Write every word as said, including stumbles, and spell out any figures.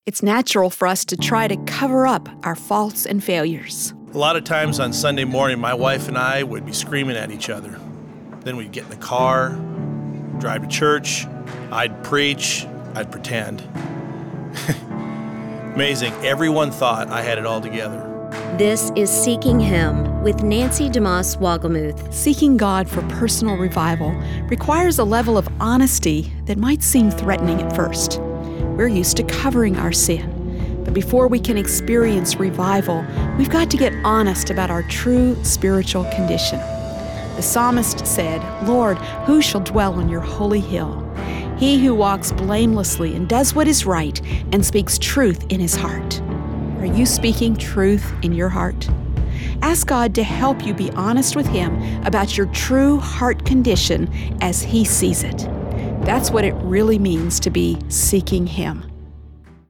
It's natural for us to try to cover up our faults and failures. A lot of times on Sunday morning, my wife and I would be screaming at each other. Then we'd get in the car, drive to church, I'd preach, I'd pretend. Amazing, everyone thought I had it all together. This is Seeking Him with Nancy DeMoss Wogelmuth. Seeking God for personal revival requires a level of honesty that might seem threatening at first. We're used to covering our sin, but before we can experience revival, we've got to get honest about our true spiritual condition. The psalmist said, "Lord, who shall dwell on your holy hill? He who walks blamelessly and does what is right and speaks truth in his heart." Are you speaking truth in your heart? Ask God to help you be honest with Him about your true heart condition as He sees it. That's what it really means to be seeking Him.